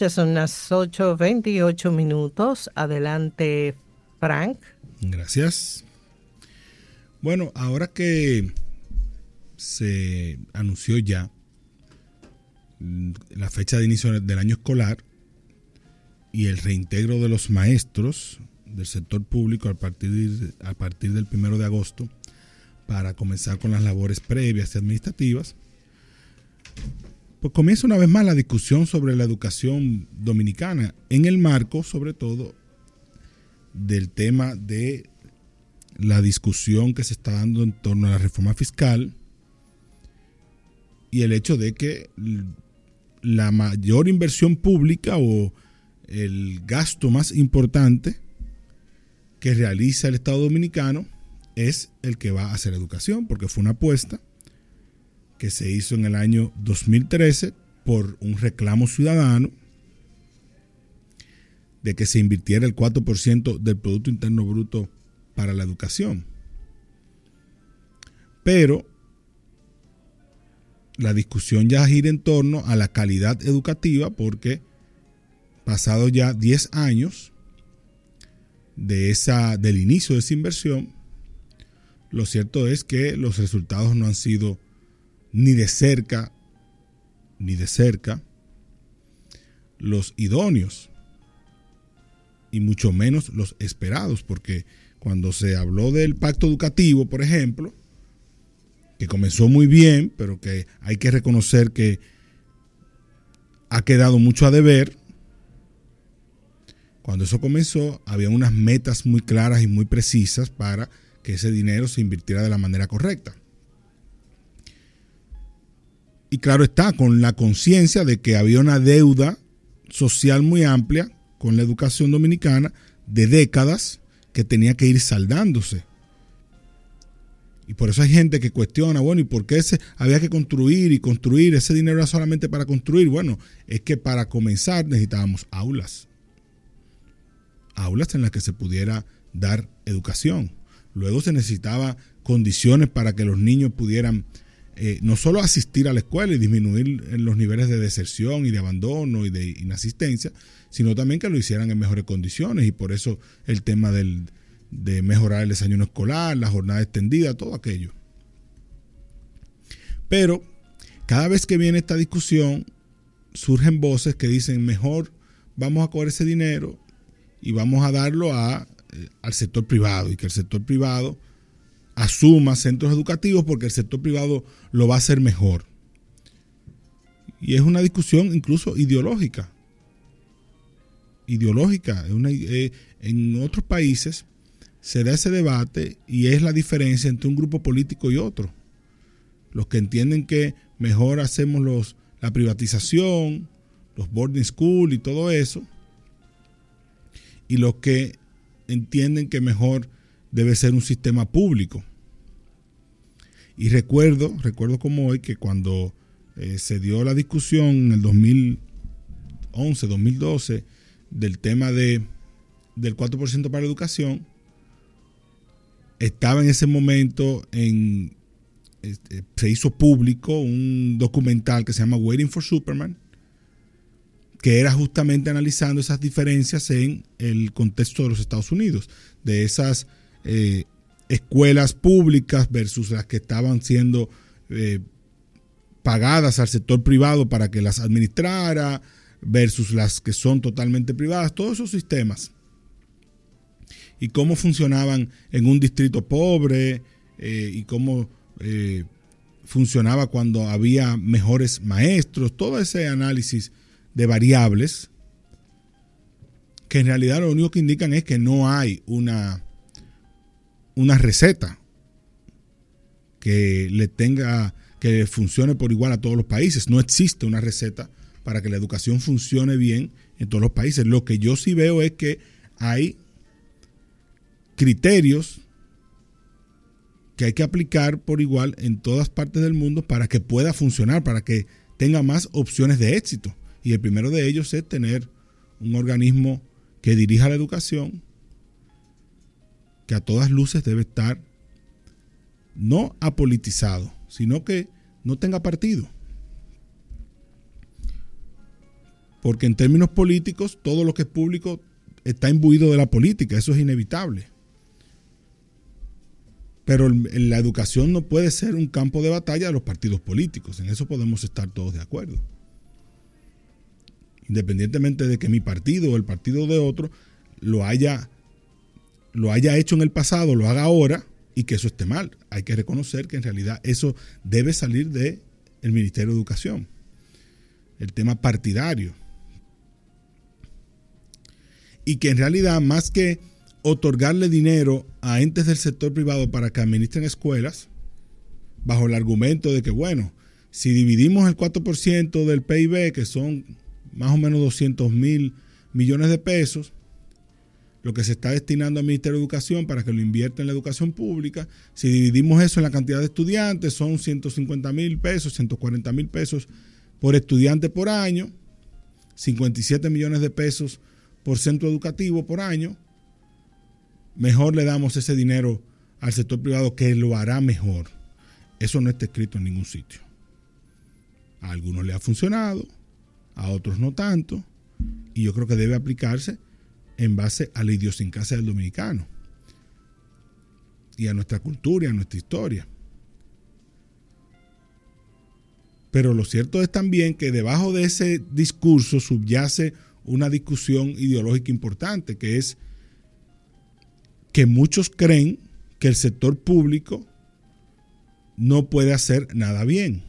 Ya son las 8:28. Adelante, Frank. Gracias. Bueno, ahora que se anunció ya la fecha de inicio del año escolar y el reintegro de los maestros del sector público a partir del 1 de agosto para comenzar con las labores previas y administrativas, pues comienza una vez más la discusión sobre la educación dominicana en el marco, sobre todo, del tema de la discusión que se está dando en torno a la reforma fiscal y el hecho de que la mayor inversión pública o el gasto más importante que realiza el Estado Dominicano es el que va a hacer educación, porque fue una apuesta que se hizo en el año 2013 por un reclamo ciudadano de que se invirtiera el 4% del Producto Interno Bruto para la educación. Pero la discusión ya gira en torno a la calidad educativa, porque pasados ya 10 años del inicio de esa inversión, lo cierto es que los resultados no han sido ni de cerca los idóneos y mucho menos los esperados, porque cuando se habló del pacto educativo, por ejemplo, que comenzó muy bien, pero que hay que reconocer que ha quedado mucho a deber. Cuando eso comenzó, había unas metas muy claras y muy precisas para que ese dinero se invirtiera de la manera correcta. Y claro está, con la conciencia de que había una deuda social muy amplia con la educación dominicana de décadas que tenía que ir saldándose. Y por eso hay gente que cuestiona, bueno, ¿y por qué había que construir y construir? Ese dinero era solamente para construir. Bueno, es que para comenzar necesitábamos aulas en las que se pudiera dar educación. Luego se necesitaba condiciones para que los niños pudieran no solo asistir a la escuela y disminuir los niveles de deserción y de abandono y de inasistencia, sino también que lo hicieran en mejores condiciones. Y por eso el tema de mejorar el desayuno escolar, la jornada extendida, todo aquello. Pero cada vez que viene esta discusión, surgen voces que dicen, mejor vamos a coger ese dinero y vamos a darlo al sector privado, y que el sector privado asuma centros educativos porque el sector privado lo va a hacer mejor. Y es una discusión incluso ideológica. En otros países se da ese debate y es la diferencia entre un grupo político y otro. Los que entienden que mejor hacemos la privatización, los boarding school y todo eso, y los que entienden que mejor debe ser un sistema público. Y recuerdo como hoy que cuando se dio la discusión en el 2011, 2012 del tema del 4% para la educación, estaba en ese momento se hizo público un documental que se llama Waiting for Superman, que era justamente analizando esas diferencias en el contexto de los Estados Unidos, de esas escuelas públicas versus las que estaban siendo pagadas al sector privado para que las administrara, versus las que son totalmente privadas, todos esos sistemas. Y cómo funcionaban en un distrito pobre, y cómo funcionaba cuando había mejores maestros, todo ese análisis de variables que en realidad lo único que indican es que no hay una receta que que funcione por igual a todos los países. No existe una receta para que la educación funcione bien en todos los países. Lo que yo sí veo es que hay criterios que hay que aplicar por igual en todas partes del mundo para que pueda funcionar, para que tenga más opciones de éxito. Y el primero de ellos es tener un organismo que dirija la educación, que a todas luces debe estar no apolitizado, sino que no tenga partido. porque en términos políticos todo lo que es público está imbuido de la política, eso es inevitable. Pero la educación no puede ser un campo de batalla de los partidos políticos, en eso podemos estar todos de acuerdo. Independientemente de que mi partido o el partido de otro lo haya hecho en el pasado, lo haga ahora y que eso esté mal. Hay que reconocer que en realidad eso debe salir del Ministerio de Educación. El tema partidario. Y que en realidad, más que otorgarle dinero a entes del sector privado para que administren escuelas, bajo el argumento de que, bueno, si dividimos el 4% del PIB, que son más o menos 200,000 millones de pesos, lo que se está destinando al Ministerio de Educación para que lo invierta en la educación pública, si dividimos eso en la cantidad de estudiantes, son 150,000 pesos, 140,000 pesos por estudiante por año, 57 millones de pesos por centro educativo por año. Mejor le damos ese dinero al sector privado que lo hará mejor. Eso no está escrito en ningún sitio. A algunos le ha funcionado, a otros no tanto, y yo creo que debe aplicarse en base a la idiosincrasia del dominicano y a nuestra cultura y a nuestra historia. Pero lo cierto es también que debajo de ese discurso subyace una discusión ideológica importante, que es que muchos creen que el sector público no puede hacer nada bien.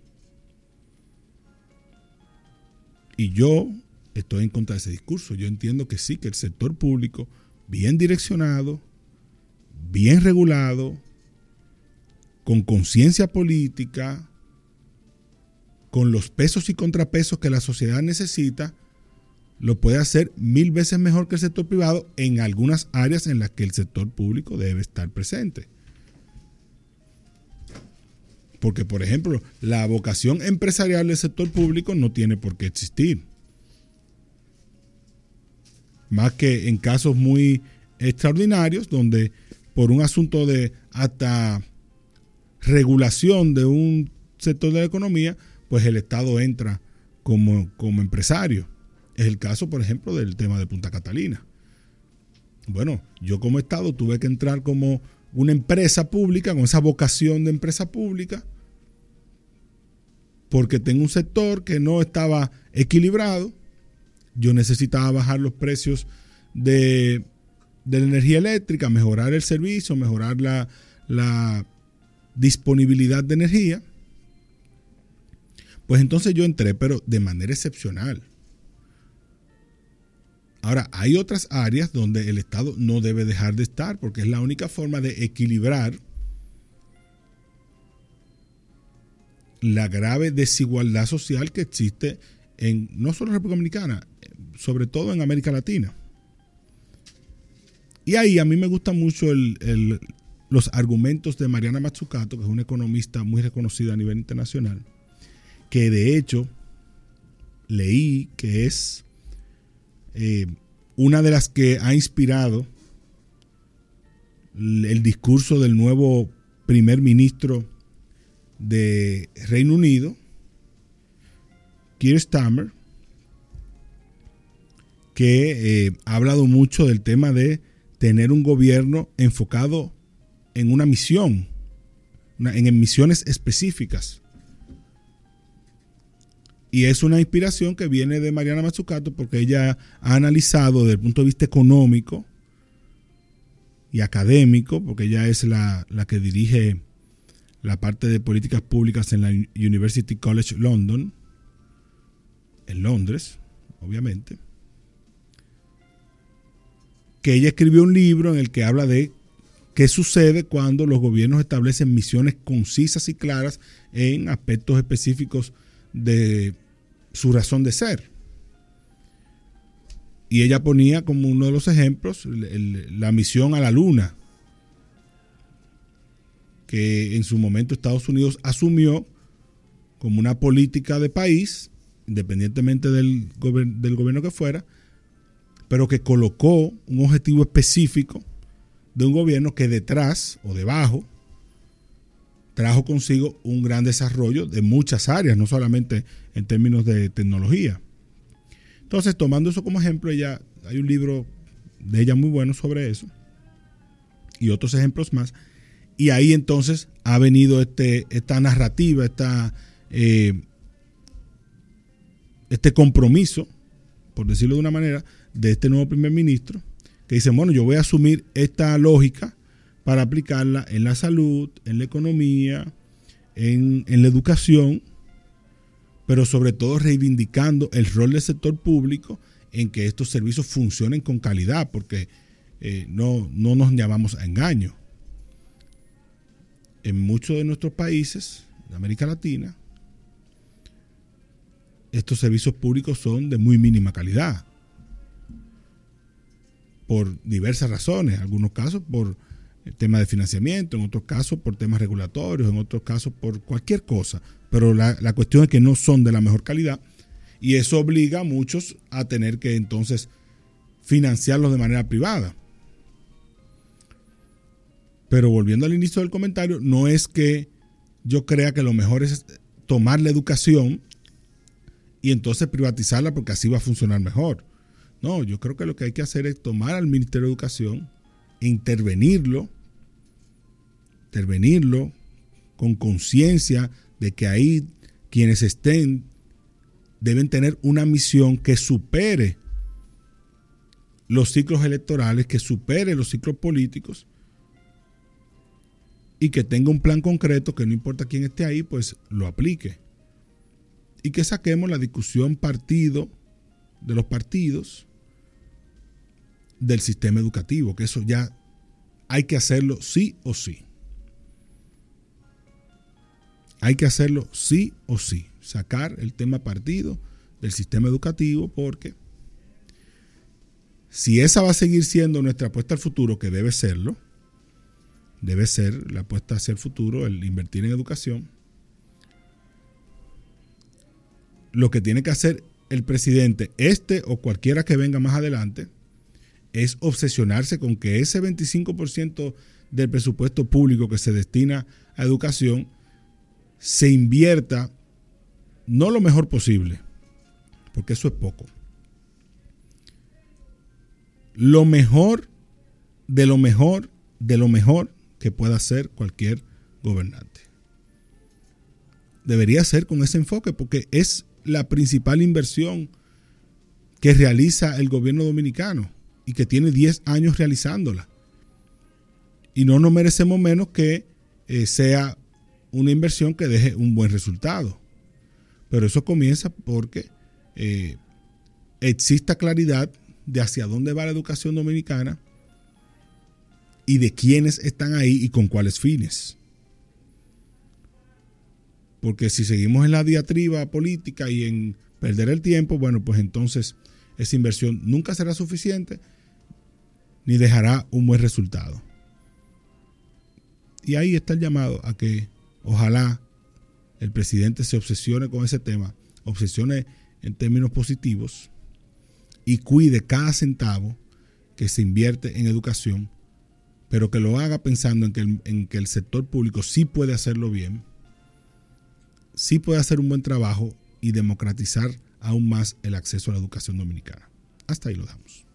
Y yo estoy en contra de ese discurso. Yo entiendo que sí, que el sector público, bien direccionado, bien regulado, con conciencia política, con los pesos y contrapesos que la sociedad necesita, lo puede hacer 1000 veces mejor que el sector privado en algunas áreas en las que el sector público debe estar presente. Porque, por ejemplo, la vocación empresarial del sector público no tiene por qué existir. Más que en casos muy extraordinarios, donde por un asunto de hasta regulación de un sector de la economía, pues el Estado entra como empresario. Es el caso, por ejemplo, del tema de Punta Catalina. Bueno, yo como Estado tuve que entrar como una empresa pública, con esa vocación de empresa pública, porque tengo un sector que no estaba equilibrado. Yo necesitaba bajar los precios de la energía eléctrica, mejorar el servicio, mejorar la disponibilidad de energía. Pues entonces yo entré, pero de manera excepcional. Ahora, hay otras áreas donde el Estado no debe dejar de estar, porque es la única forma de equilibrar la grave desigualdad social que existe en no solo República Dominicana, sobre todo en América Latina. Y ahí a mí me gustan mucho los argumentos de Mariana Mazzucato, que es una economista muy reconocida a nivel internacional, que de hecho leí que es una de las que ha inspirado el discurso del nuevo primer ministro de Reino Unido, Keir Starmer, que ha hablado mucho del tema de tener un gobierno enfocado en una misión, en misiones específicas. Y es una inspiración que viene de Mariana Mazzucato, porque ella ha analizado desde el punto de vista económico y académico, porque ella es la que dirige la parte de políticas públicas en la University College London, en Londres, obviamente, que ella escribió un libro en el que habla de qué sucede cuando los gobiernos establecen misiones concisas y claras en aspectos específicos de su razón de ser. Y ella ponía como uno de los ejemplos la misión a la Luna, que en su momento Estados Unidos asumió como una política de país, independientemente del gobierno que fuera, pero que colocó un objetivo específico de un gobierno que detrás o debajo trajo consigo un gran desarrollo de muchas áreas, no solamente en términos de tecnología. Entonces, tomando eso como ejemplo, hay un libro de ella muy bueno sobre eso y otros ejemplos más. Y ahí entonces ha venido esta narrativa, este compromiso, por decirlo de una manera, de este nuevo primer ministro, que dice, bueno, yo voy a asumir esta lógica para aplicarla en la salud, en la economía, en la educación, pero sobre todo reivindicando el rol del sector público en que estos servicios funcionen con calidad, porque no nos llamamos a engaño. En muchos de nuestros países de América Latina, estos servicios públicos son de muy mínima calidad, por diversas razones, en algunos casos por el tema de financiamiento, en otros casos por temas regulatorios, en otros casos por cualquier cosa, pero la cuestión es que no son de la mejor calidad y eso obliga a muchos a tener que entonces financiarlos de manera privada. Pero volviendo al inicio del comentario, no es que yo crea que lo mejor es tomar la educación y entonces privatizarla porque así va a funcionar mejor. No, yo creo que lo que hay que hacer es tomar al Ministerio de Educación e intervenirlo con conciencia de que ahí quienes estén deben tener una misión que supere los ciclos electorales, que supere los ciclos políticos y que tenga un plan concreto que no importa quién esté ahí, pues lo aplique. Y que saquemos la discusión de los partidos del sistema educativo, que eso ya hay que hacerlo sí o sí. Hay que hacerlo sí o sí. Sacar el tema partido del sistema educativo, porque si esa va a seguir siendo nuestra apuesta al futuro, que debe serlo, debe ser la apuesta hacia el futuro, el invertir en educación, lo que tiene que hacer el presidente, o cualquiera que venga más adelante, es obsesionarse con que ese 25% del presupuesto público que se destina a educación se invierta no lo mejor posible, porque eso es poco. Lo mejor de lo mejor de lo mejor que pueda hacer cualquier gobernante. Debería ser con ese enfoque, porque es la principal inversión que realiza el gobierno dominicano y que tiene 10 años realizándola. Y no nos merecemos menos que sea una inversión que deje un buen resultado. Pero eso comienza porque exista claridad de hacia dónde va la educación dominicana y de quiénes están ahí y con cuáles fines. Porque si seguimos en la diatriba política y en perder el tiempo, bueno, pues entonces esa inversión nunca será suficiente ni dejará un buen resultado. Y ahí está el llamado a que ojalá el presidente se obsesione con ese tema, obsesione en términos positivos y cuide cada centavo que se invierte en educación, pero que lo haga pensando en que el sector público sí puede hacerlo bien, sí puede hacer un buen trabajo y democratizar aún más el acceso a la educación dominicana. Hasta ahí lo damos.